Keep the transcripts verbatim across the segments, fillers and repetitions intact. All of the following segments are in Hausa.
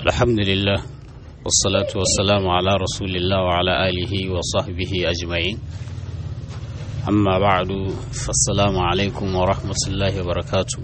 الحمد لله والصلاة والسلام على رسول الله وعلى آله وصحبه أجمعين أما بعد فالسلام عليكم ورحمة الله وبركاته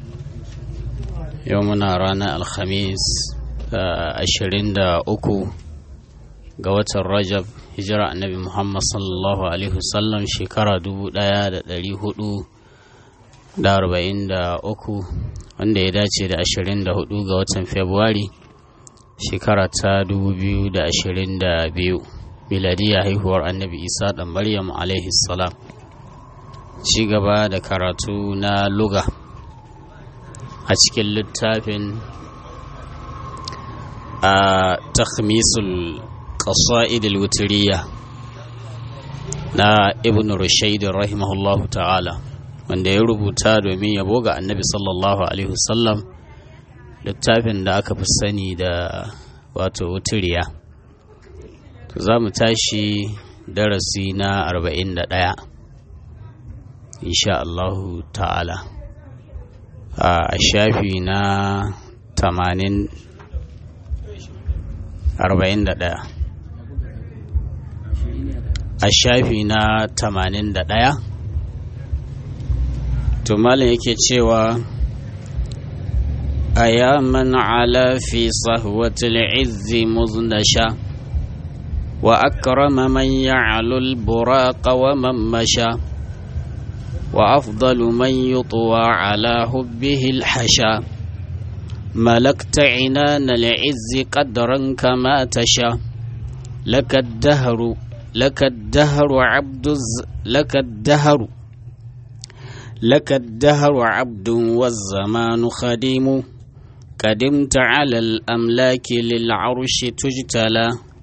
يومنا رانا الخميس عشرين دا أكو قوة الرجب هجرة النبي محمد صلى الله عليه وسلم شكرا دو دايا دا دلي هدو da arba'in da uku wanda ya dace da ashirin da hudu ga watan Fabrairu shekara ta dubu biyu da ashirin da biyu miladiya haihuwar annabi Isa dan Maryam alaihi salam. Ci gaba da karatu na lugha a cikin littafin a takhmisul qasaid al-witriyya na Ibn Rushayd rahimahullahu ta'ala, wanda ya rubuta domin yabo ga annabi sallallahu alaihi wasallam, littafin da aka fi sani da wato wutiriya. To za mu tashi darasi na arba'in da ɗaya insha Allahu ta'ala a shafi na tamanin arba'in da ɗaya a shafi na tamanin da ɗaya. to malin yake cewa ayaman ala fi sahwatil izzi muznasha wa akrama man ya'lul buraqa wa man masha wa afdalu man yutwa ala hubbihi alhasha malakta inana al'izzi qadran kama tasha lakad dahru lakad dahru abdu lakad dahru لك الدهر عبد والزمان خديم قدمت على الأملاك للعرش تجتلى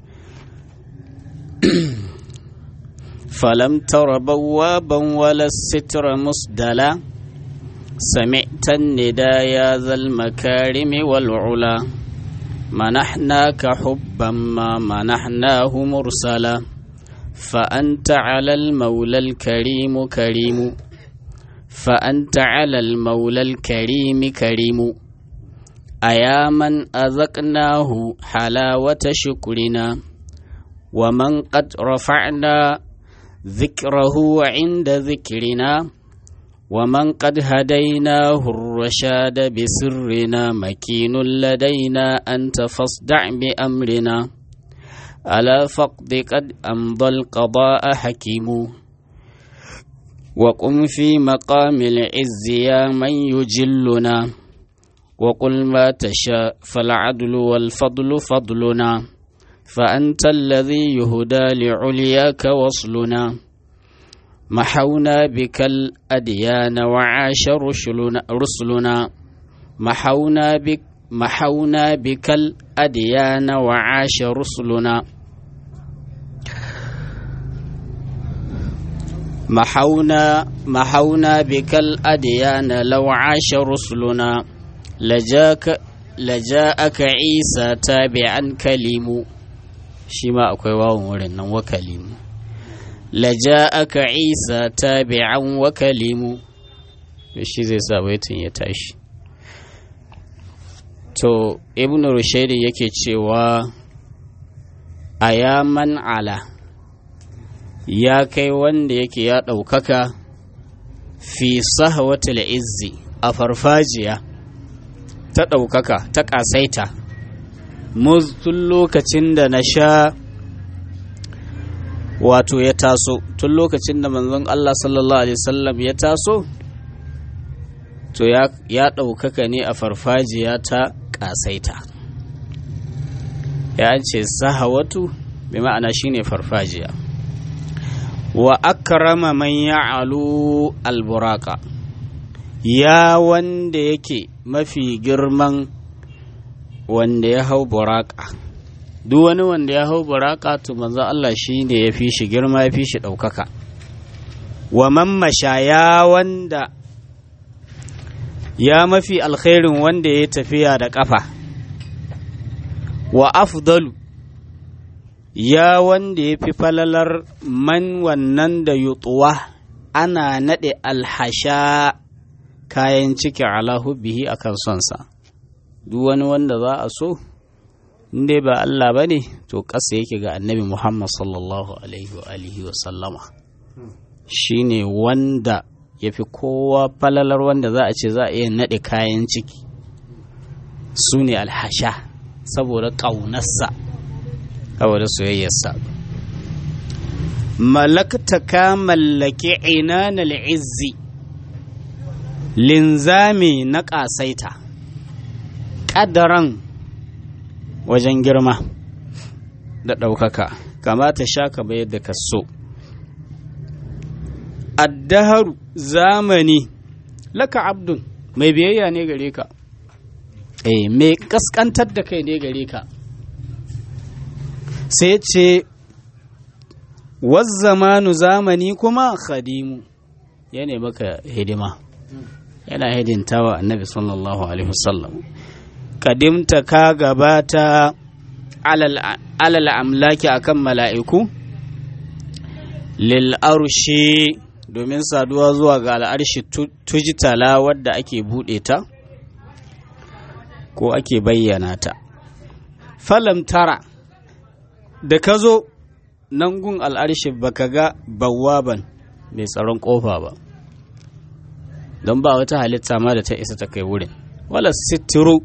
فلم تر بوابا ولا الستر مسدلا سمعت النداء يا ذا المكارم والعلا منحناك حبا ما منحناه مرسلا فأنت على المولى الكريم كريم فأنت على المولى الكريم كريم أيا من أذقناه حلاوة شكرنا ومن قد رفعنا ذكره عند ذكرنا ومن قد هديناه الرشاد بسرنا مكين لدينا أنت فاصدع بأمرنا على فقد قد أمضى القضاء حكيم وقم في مقام العز يا من يجلنا وقل ما تشاء فالعدل والفضل فضلنا فأنت الذي يهدى لعلياك وصلنا محونا بك الأديان وعاش رسلنا رسلنا محونا بك محونا بك الأديان وعاش رسلنا محونا محونا بك الأديان لو عاش رسلنا لجاك لجاءك عيسى تابعا كليم شما أكوي واو ورنا وكليم لجاءك عيسى تابعا وكليم shi zai sa baitin ya tashi. To Ibn Rushayd yake cewa ayaman ala, ya kai wanda yake ya ɗaukaka fi sahwatil izzi a farfajiya ta ɗaukaka ta ƙasaita, tun lokacin da na sha wato ya taso, tun lokacin da manzon Allah sallallahu alaihi wasallam ya taso, to ya ɗaukaka ne a farfajiya ta ƙasaita. Ya ce sahawatu bi ma'ana shine farfajiya. Wa akrama man ya'alu alburaka, ya wanda yake mafi girman wanda ya hau buraka. Duk wani wanda ya hau buraka to manzo Allah shine ya fi shi girma, ya fi shi ɗaukaka. Wa man masha, ya wanda ya mafi alkhairin wanda ya tafiya da ƙafa. Wa afdalu, ya wanda ya fi falalar man wannan da yutuwa ana naɗe alhasha kayan ciki ala hubbihi akan sonsa. Duk wani wanda za a so inda ba Allah ba ne to ƙasa yake ga annabi Muhammad sallallahu alaihi wa alihi wa sallama shi ne wanda ya fi kowa falalar wanda za a ce za a iya naɗe kayan ciki su ne alhasha saboda ƙaunarsa saboda soyayyarsa malakta ka mallake inan al'izzi linzami na ƙasaita ƙadaran wajen girma da ɗaukaka kamata sha ka bayar da kaso addaharu zamani laka abdun mai biyayya ne gare ka eh mai kaskantar da kai ne gare ka sai ce wazzamanu zamani kuma khadimu yana maka hidima yana hidintawa annabi sallallahu alaihi wasallam kadimta ka gabata alal amlaki akan mala'iku lil arshi domin saduwa zuwa ga al'arshi tujitala wadda ake buɗe ta ko ake bayyana ta falam tara da ka zo nan gun al'arshi baka ga bawaban mai tsaron ƙofa ba don ba wata halitta ma da ta isa ta kai wurin wala sitiru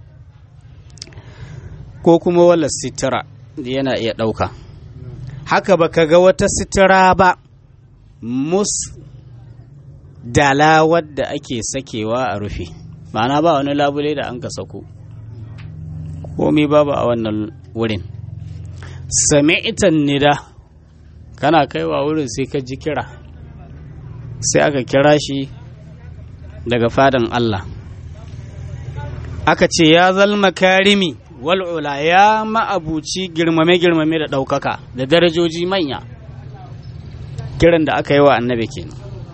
ko kuma wala sitira yana iya ɗauka haka baka ga wata sitira ba mus dala wadda ake sakewa a rufe ma'ana ba wani labule da an ka sako komai babu a wannan wurin sami'tan nida kana kaiwa wurin sai ka ji kira sai aka kira shi daga fadan Allah aka ce ya zal makarimi wal ula ya ma'abuci girmame girmame da ɗaukaka da darajoji manya kiran da aka yi wa annabi kenan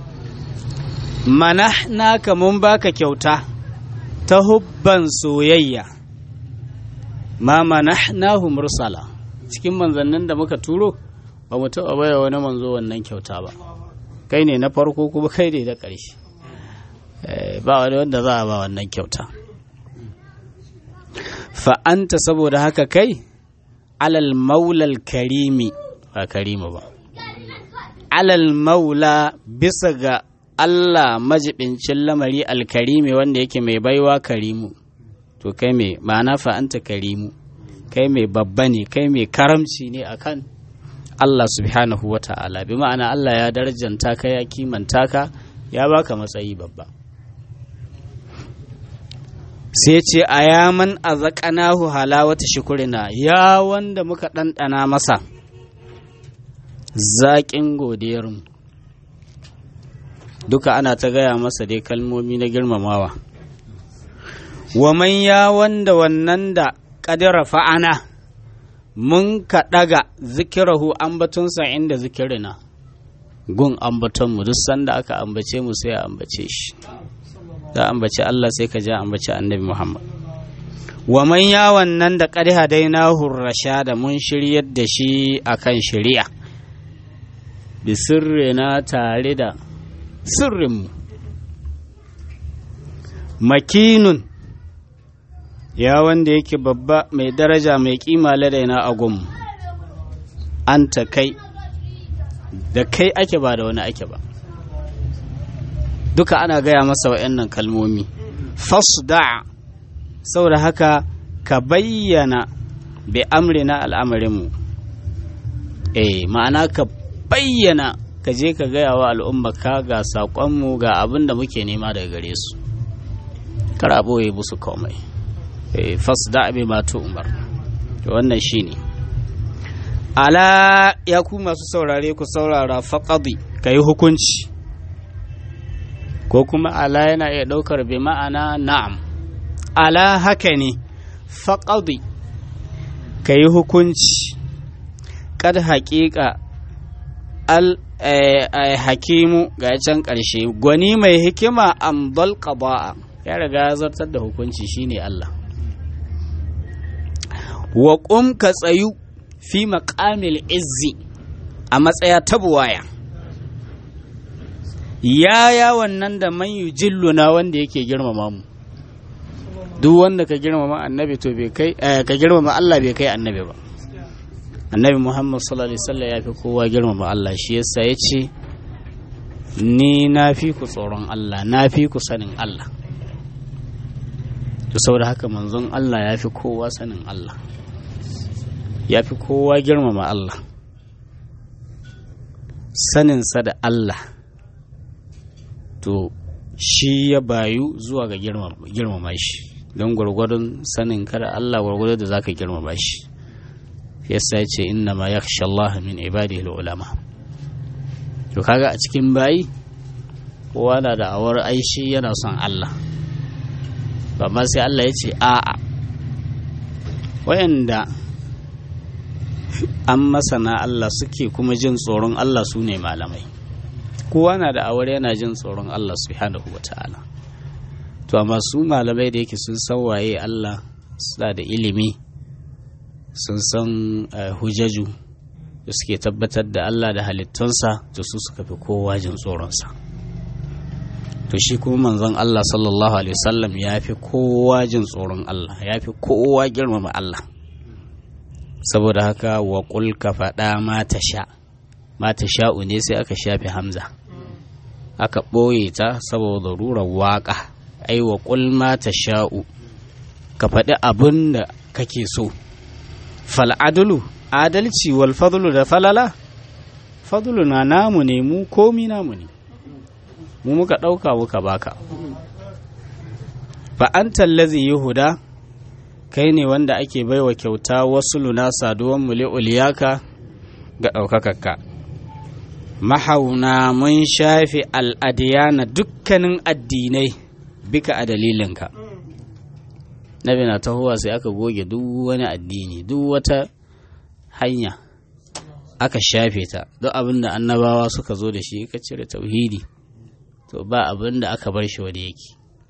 manahna mun baka kyauta ta hubban soyayya ma manahnahu mursala cikin manzannin da muka turo ba mu taɓa baya wani manzo wannan kyauta ba kai ne na farko kuma kai ne da ƙarshe ba wani wanda za a ba wannan kyauta fa'anta saboda haka kai alal maulal karimi ba karima ba alal maula bisa ga Allah majibincin lamari alkarimi wanda yake mai baiwa karimu to kai mai ma'ana fa'anta karimu kai mai babba ne kai mai karamci ne akan Allah subhanahu wa ta'ala bi ma'ana Allah ya darajanta ka ya kimanta ka ya baka matsayi babba sai ce a yaman a zaƙanahu halawata shukurina ya wanda muka ɗanɗana masa zaƙin godiyarmu duka ana ta gaya masa dai kalmomi na girmamawa wa man ya wanda wannan da ƙadira fa'ana mun ka ɗaga zikirahu ambatunsa inda zikirina gun ambatonmu duk sanda aka ambace mu sai a ambace shi da ambaci Allah sai ka ja ambaci annabi Muhammad wa man ya wannan da qad hadainahu rashada mun shiryar da shi akan shari'a bi sirrina tare da sirrinmu makinun ya wanda yake babba mai daraja mai kima ladaina a gunmu anta kai da kai ake ba da wani ake ba duka ana gaya masa wa'annan kalmomi fasda saboda haka ka bayyana bi amrina al'amarinmu eh ma'ana ka bayyana ka je ka gaya wa al'umma ka ga saƙonmu ga abin da muke nema daga gare su kara boye musu komai eh fasda bi ma tu umar to wannan shine ala ya ku masu saurare ku saurara faqadi kai hukunci ko kuma ala yana iya ɗaukar bi ma'ana na'am ala haka ne faƙaɗi ka yi hukunci kad haƙiƙa al hakimu ga can ƙarshe gwani mai hikima amdal qada'a ya riga ya zartar da hukunci shine Allah wa qum ka tsayu fi maqamil izzi a matsaya tabuwaya yaya wannan da man yujilluna wanda yake girmama mu duk wanda ka girmama annabi to bai kai ka girmama Allah bai kai annabi ba. Annabi Muhammad sallallahu alaihi wasallam ya fi kowa girmama Allah, shi yasa ya ce ni na fi ku tsoron Allah, na fi ku sanin Allah. To saboda haka manzon Allah ya fi kowa sanin Allah, ya fi kowa girmama Allah. Saninsa da Allah to shi ya bayu zuwa ga girmama shi, don gwargwadon sanin ka da Allah gwargwadon da za ka girmama shi. Yasa ya ce inna ma yakhsha Allah min ibadihi ulama. To kaga a cikin bayi kowa na da awar aishi yana son Allah, amma sai Allah ya ce a'a, wayanda an masana Allah suke kuma jin tsoron Allah su ne malamai. Kowa na da awar yana jin tsoron Allah subhanahu wa ta'ala, to amma su malamai da yake sun san waye Allah, suna da ilimi, sun san hujjaju da suke tabbatar da Allah da halittunsa, to su suka fi kowa jin tsoronsa. To shi kuma manzon Allah sallallahu alaihi wasallam ya fi kowa jin tsoron Allah, ya fi kowa girmama Allah. Saboda haka wa qul ka faɗa ma ta sha, ma ta sha'u ne sai aka shafe hamza, aka ɓoye ta saboda rurar waƙa. Ai wa qul ma ta sha'u, ka faɗi abin da kake so. Fal adlu, adalci, wal fadlu da falala, fadlu na namu ne, mu komi namu ne, mu muka ɗauka muka baka. Fa anta allazi yuhuda, kai ne wanda ake baiwa kyauta wasu luna saduwan muli'uliyaka ga ɗaukakarka. Mahauna mun shafe al'adiyana dukkanin addinai bika a dalilinka. Nabi na tahowa sai aka goge duk wani addini, duk wata hanya aka shafe ta, duk abin da annabawa suka zo da shi ka cire tauhidi, to ba abin da aka bar shi wanda yake.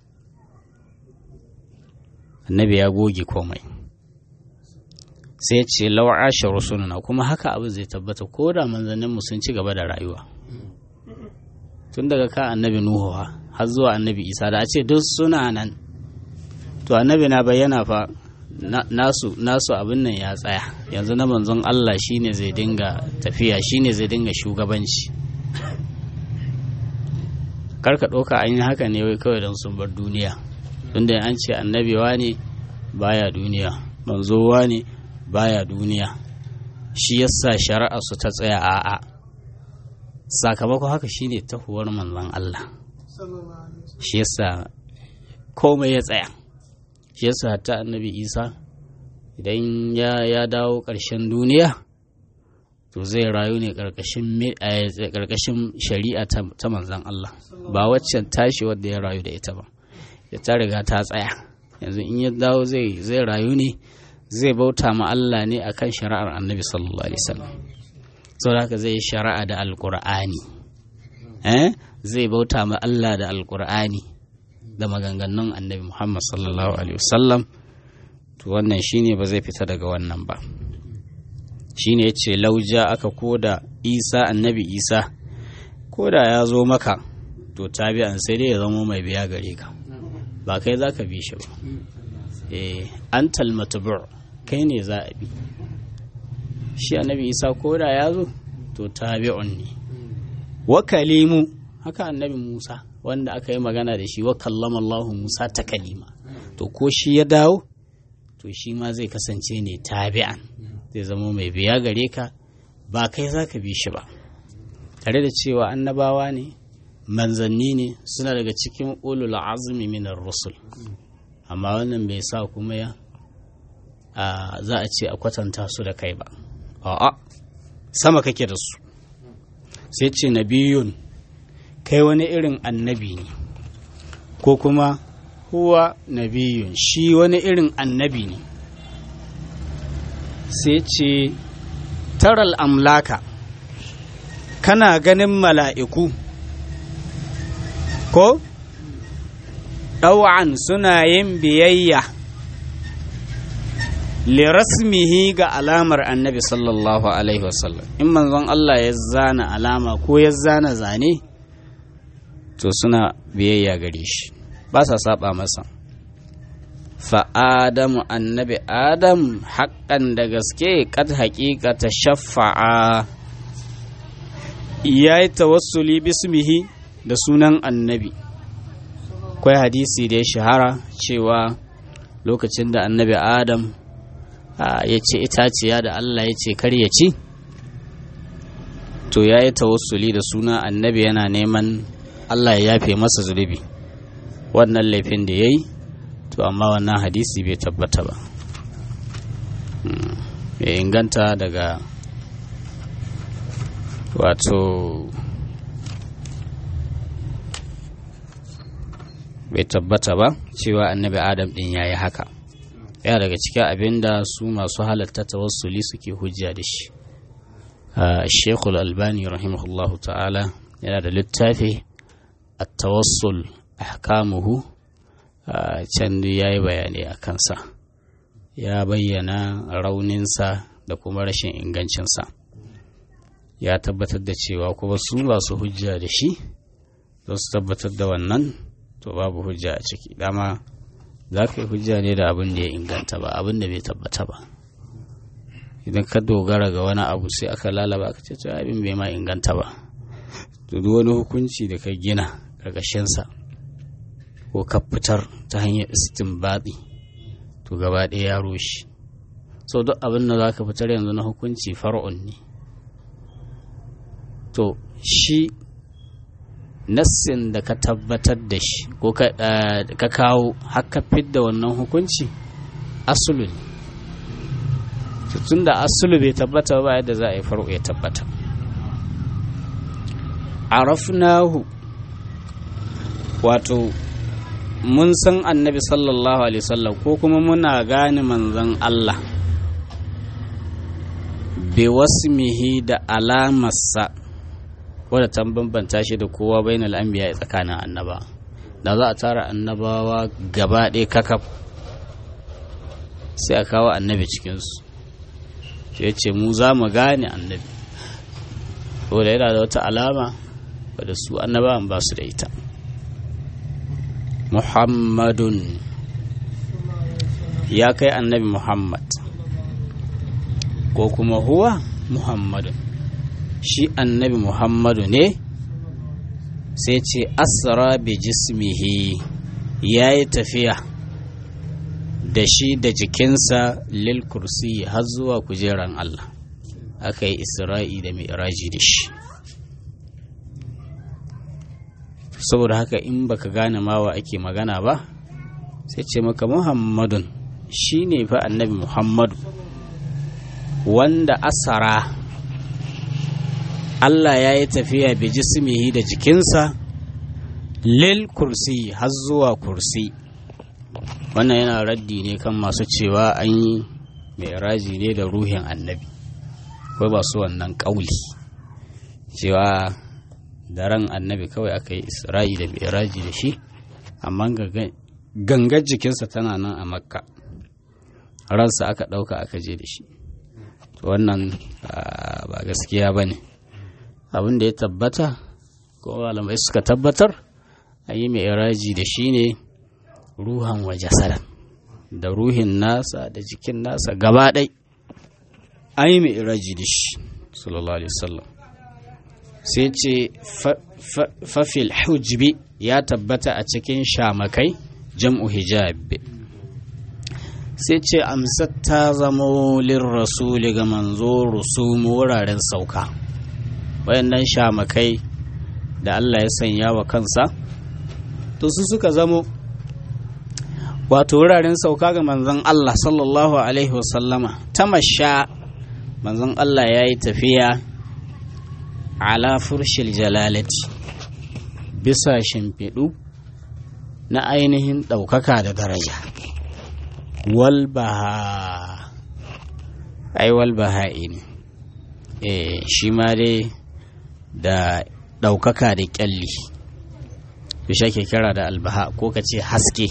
Annabi ya goge komai. Sai ce law'asha rusuluna, kuma haka abu zai tabbata ko da manzanninmu sun ci gaba da rayuwa, tun daga ka annabi Nuhu har zuwa annabi Isa, da a ce duk suna nan, to annabi na bayyana fa nasu nasu abin nan ya tsaya. Yanzu na manzon Allah shine zai dinga tafiya, shine zai dinga shugabanci. Karka ɗauka an yi haka ne wai kawai don sun bar duniya, tunda an ce annabiwa ne baya duniya, manzowa ne baya duniya, shi yasa shari'a su ta tsaya. a'a, sakamakon haka shine tahuwar manzon Allah, shi yasa komai ya tsaya. Shi yasa hatta annabi Isa idan ya ya dawo ƙarshen duniya, to zai rayu ne ƙarƙashin shari'a ta manzon Allah, ba waccan tashi wadda ya rayu da ita ba, ya ta riga ta tsaya. Yanzu in ya dawo zai zai rayu ne, zai bauta ma Allah ne akan shari'ar annabi sallallahu alaihi wasallam. Saboda haka zai yi shari'a da alqur'ani, eh zai bauta ma Allah da alqur'ani da maganganun annabi Muhammad sallallahu alaihi wasallam. To wannan shine ba zai fita daga wannan ba. Shine yace lauja aka koda Isa, annabi Isa koda ya zo maka, to tabi'an sai dai ya zama mai biya gare ka, ba kai zaka bi shi ba. eh antal matbu', kai ne za a bi. Shi annabi Isa koda ya zo to tabi'un ne. Wa kalimu, haka annabi Musa wanda aka yi magana da shi, wa kallama Allah Musa ta kalima, to ko shi ya dawo to shi ma zai kasance ne tabi'an, zai zama mai biya gare ka, ba kai za ka bi shi ba. Tare da cewa annabawa ne, manzanni ne, suna daga cikin ulul azmi minar rusul, amma wannan bai sa kuma ya za a ce a kwatanta su da kai ba. A'a, sama kake da su. Sai ce nabiyun, kai wani irin annabi ne, ko kuma huwa nabiyun, shi wani irin annabi ne. Sai ce taral amlaka, kana ganin mala'iku ko ɗau'an suna yin biyayya lirasmihi ga alamar annabi sallallahu alaihi wasallam. In manzon Allah ya zana alama ko ya zana zane, to suna biyayya gare shi, ba sa saba masa. fa adamu annabi adam haƙƙan da gaske kad haƙiƙa ta shafa'a ya yi tawassuli bismihi da sunan annabi. Akwai hadisi da ya shahara cewa lokacin da annabi adam ya ce itaciya da Allah ya ce kar ya ci, to ya yi tawassuli da sunan annabi yana neman Allah ya yafe masa zunubi wannan laifin da ya yi. To amma wannan hadisi bai tabbata ba, bai inganta daga wato bai tabbata ba cewa annabi adam din ya yi haka. Ya daga cikin abinda su masu halatta tawassuli suke hujja da shi. Sheikhul Albani rahimahullahu ta'ala yana da littafi at-tawassul ahkamuhu, can ya yi bayani a kansa, ya bayyana rauninsa da kuma rashin ingancinsa, ya tabbatar da cewa kuma su ba su hujja da shi don su tabbatar da wannan, to babu hujja a ciki. Dama za ka yi hujja ne da abin da ya inganta ba abin da bai tabbata ba. Idan ka dogara ga wani abu sai aka lalaba ka ce to abin bai ma inganta ba, to duk wani hukunci da ka gina ƙarƙashinsa ko ka fitar ta hanyar istinbadi to gaba ɗaya ya rushe. So duk abin da za ka fitar yanzu na hukunci far'un ne. To shi nassin da ka tabbatar da shi ko ka kawo haka fidda wannan hukunci asulu ne. Tun da asulu bai tabbata ba yadda za a yi far'u ya tabbata. Arafnahu, wato mun san annabi sallallahu alaihi wasallam ko kuma muna gane manzon Allah bi wasmihi da alamarsa wadda ta bambanta shi da kowa bainal anbiya tsakanin annaba. Da za a tara annabawa gaba ɗaya kakaf sai a kawo annabi cikinsu, ya ce mu za mu gane annabi wadda yana da wata alama wadda su annabawan ba su da ita. Muhammadun, ya kai annabi Muhammad, ko kuma huwa Muhammadun, shi annabi Muhammadu ne. Sai ce asra bi jismihi, ya yi tafiya da shi da jikinsa lil kursi har zuwa kujeran Allah, aka yi isra'i da mi'raji da shi. Saboda haka in baka gane mawa ake magana ba sai ce maka Muhammadun, shi ne fa annabi Muhammadu wanda asara Allah ya yi tafiya bi jismihi da jikinsa lil kursi har zuwa kursi. Wannan yana raddi ne kan masu cewa an yi mi'raji ne da ruhin annabi, ko ba su wannan kauli cewa da ran annabi kawai aka yi isra'i da mi'raji da shi, amma gangar jikinsa tana nan a makka, ransa aka ɗauka aka je da shi. Wannan ba gaskiya ba ne. Abin da ya tabbata ko malamai suka tabbatar an yi mi'raji da shi ne ruhan wa jasadan, da ruhin nasa da jikin nasa gaba ɗai an yi mi'raji da shi sallallahu alaihi wasallam. Sai ce fafil hujbi, ya tabbata a cikin shamakai jam'u hijab. Sai ce amsat ta zamo lir rasuli ga manzo rusumu wuraren sauka, wayannan shamakai da Allah ya sanya wa kansa to su suka zamo wato wuraren sauka ga manzon Allah sallallahu alaihi wasallama. Tamasha, manzon Allah ya yi tafiya ala furshil jalalati, bisa shimfiɗu na ainihin ɗaukaka da daraja. Walbaha, ai walbaha'i ne, eh shi ma dai da ɗaukaka da ƙyalli, bisha ke kira da albaha ko ka ce haske.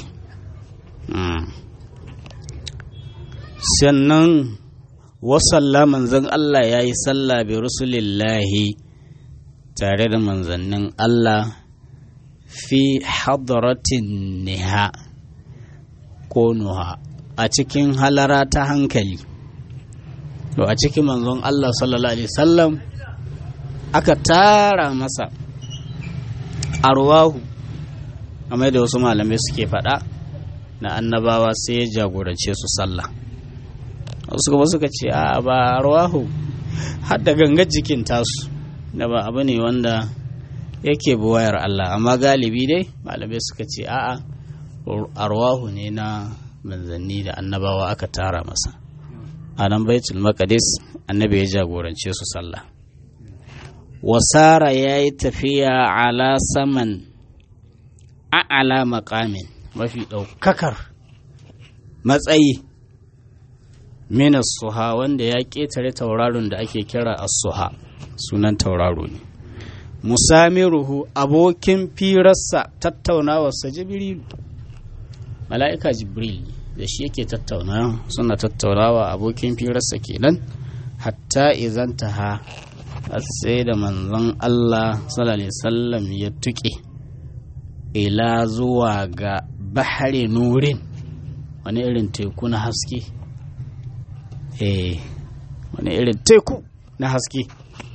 Sannan wasalla, manzon Allah ya yi sallah bi rusulillahi tare da manzannin Allah fi hadratin niha, konuha a cikin halara ta hankali. To a cikin manzon Allah sallallahu alaihi wasallam aka tara masa arwahu, kamar da wasu malamai suke faɗa, na annabawa sai ya jagorance su sallah. Wasu kuma suka ce a ba arwahu har da gangar jikin tasu, da ba abu ne wanda yake buwayar Allah, amma galibi dai malamai suka ce a'a arwahu ne na manzanni da annabawa aka tara masa a nan baitul maqdis. Annabi ya jagorance su sallah. wasara ya yi tafiya ala saman a'ala maqamin, mafi ɗaukakar matsayi, minas suha, wanda ya ƙetare tauraron da ake kira as-suha, sunan tauraro ne. musamiruhu, abokin firarsa tattaunawarsa jibril, mala'ika jibril da shi yake tattaunawa, suna tattaunawa abokin firarsa kenan. hatta izan taha, sai da manzon Allah sallallahu alaihi wasallam ya tuƙe ila zuwa ga bahari nurin, wani irin teku na haske. eh wani irin teku na haske.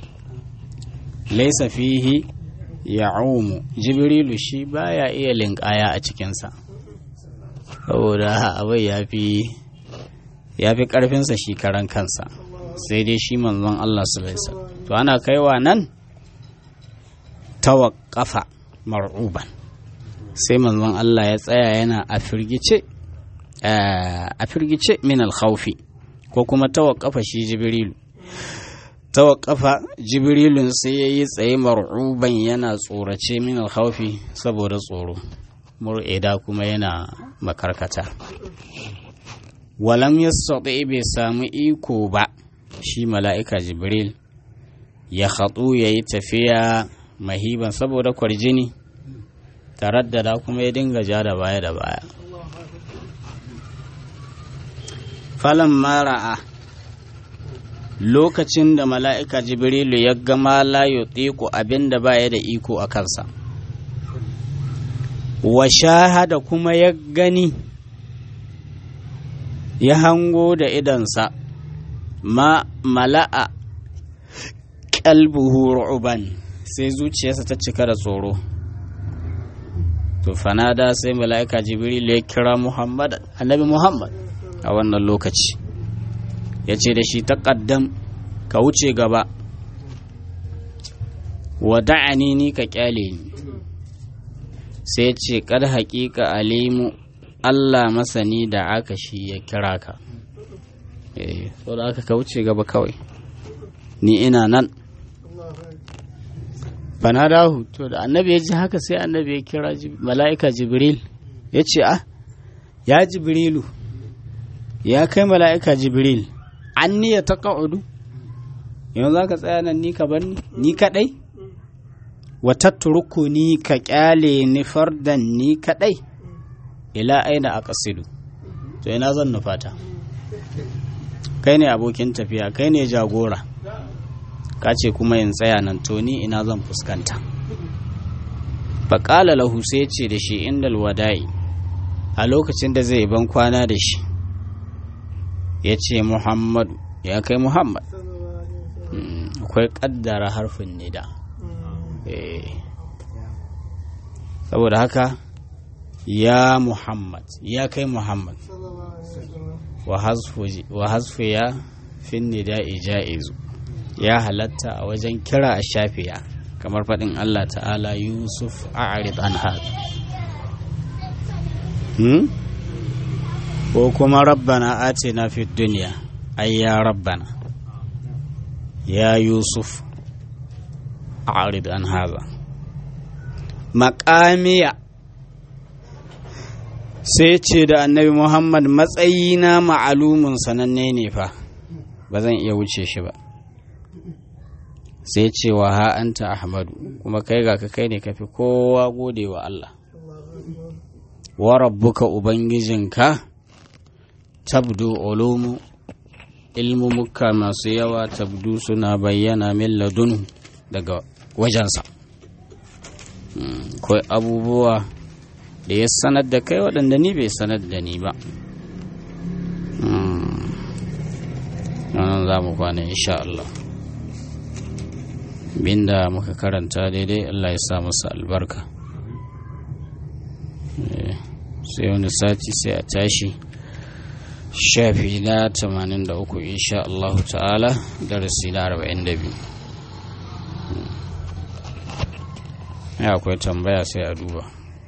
laisa fihi ya'umu, jibrilu shi baya iya linkaya a cikinsa, saboda abai yafi yafi karfinsa shi karan kansa, sai dai shi manzon Allah sallallahu alaihi wasallam. To ana kaiwa nan tawaqqafa mar'uban, sai manzon Allah ya tsaya yana a firgice a firgice min al-khawfi, ko kuma tawaqqafa shi jibrilu tawaqqafa jibrilun sai yayi tsaye mar'uban yana tsorace min al-khawfi, saboda tsoro, mur'ida kuma yana makarkata. walam yastati, bai samu iko ba shi mala'ika jibril ya khatu yayi tafiya mahiban, saboda kwarjini, taraddada kuma ya dinga ja da baya da baya. falan mara'a, lokacin da mala'ika jibrilu ya gama la yutiku, abinda baya da iko a kansa, wa shahada kuma ya gani, ya hango da idansa, ma mala'a qalbuhu ru'ban, sai zuciyarsa ta cika da tsoro. to fanada, sai mala'ika jibril ya kira Muhammad, annabi Muhammad a wannan lokaci, ya ce da shi taqaddam, ka wuce gaba, wa da'ani, ni ka kyale ni. sai ya ce kad haƙiƙa alimu, Allah masani da aka shi ya kira ka. eh so da aka ka wuce gaba kawai, ni ina nan. fanadahu, to da annabi ya ji haka sai annabi ya kira mala'ika jibril, ya ce ah ya jibrilu, ya kai mala'ika jibril, an ni ya taƙa'udu, yanzu za ka tsaya nan ni ka bar ni kaɗai, wa tatturuku ni ka ƙyale ni fardan ni kaɗai, ila aina a ƙasidu, to ina zan nufata. kai ne abokin tafiya, kai ne jagora, ka ce kuma yin tsaya nan, to ni ina zan fuskanta. faƙala lahu, sai ce da shi indal wada'i, a lokacin da zai ban kwana da shi, ya ce Muhammadu, ya kai Muhammad. akwai ƙaddara harfin nida, saboda haka ya Muhammad, ya kai Muhammad, wa hasfu ya fin nida'i ja'izu, ya halatta a wajen kira a shafiya, kamar faɗin Allah ta'ala Yusuf a'rid an hada, hmm? ko kuma rabbana atina fid dunya, ay ya rabbana ya Yusuf a'rid an hada. Maƙamiya, sai ce da annabi Muhammad, matsayina ma'alumin sananne ne fa, ba zan iya wuce shi ba. sai ce wa ha anta ahmadu, kuma kai ga ka kai ne kafi kowa gode wa Allah. wa rabbuka, ubangijinka, tabdu ulumu, ilmumuka masu yawa, tabdu suna bayyana min ladun, daga wajensa. akwai abubuwa da ya sanar da kai waɗanda ni bai sanar da ni ba. nan za mu kwana insha Allah. Binda muka karanta daidai Allah ya sa masa albarka. Sai wani sati sai a tashi shafi na tamanin da uku insha Allah ta'ala, darasi na arba'in da biyu. Ya akwai tambaya sai a duba.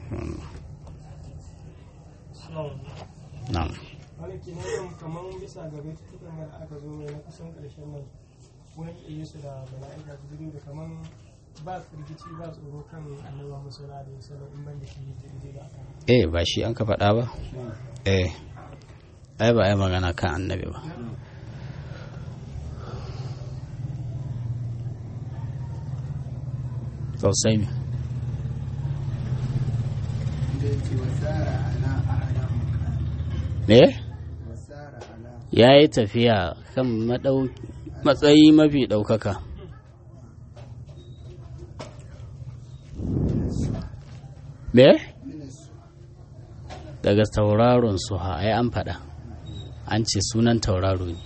Na'am. Wani kimanin kamar bisa ga baitutukan da aka zo mai na kusan ƙarshen nan, wani iya su da mala'ika jibril da kamar ba firgici ba tsoro kan annabi Muhammad sallallahu alaihi wasallam in ban da shi daidai da aka. Eh ba shi an ka faɗa ba? Eh. Ai ba ai magana kan annabi ba. Sosai ne. Me? Ya yi tafiya kan matsayi mafi ɗaukaka. Me? Daga tauraron su ha, ai an faɗa. An ce sunan tauraro ne.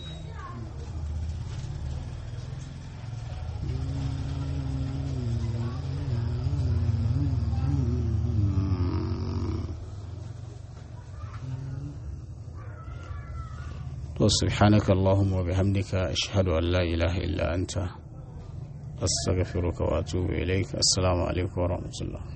سبحانك اللهم وبحمدك أشهد أن لا إله إلا أنت أستغفرك وأتوب إليك. السلام عليكم ورحمة الله.